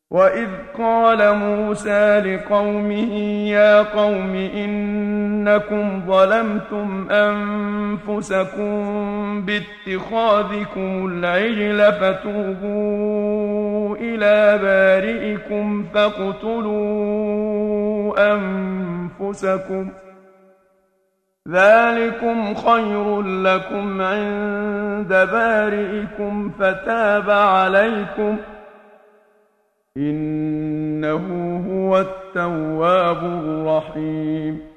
وَإِذْ قَالَ مُوسَىٰ لِقَوْمِهِ يَا قَوْمِ إِنَّكُمْ ظَلَمْتُمْ أَنفُسَكُم بِاتِّخَاذِكُمُ الْعِجْلَ فَتُوبُوا إِلَىٰ بَارِئِكُمْ فَاقْتُلُوا أَنفُسَكُمْ ذَٰلِكُمْ خَيْرٌ لَّكُمْ عِندَ بَارِئِكُمْ فَتَابَ عَلَيْكُمْ ۖ إِنَّهُ هُوَ التَّوَّابُ الرَّحِيمُ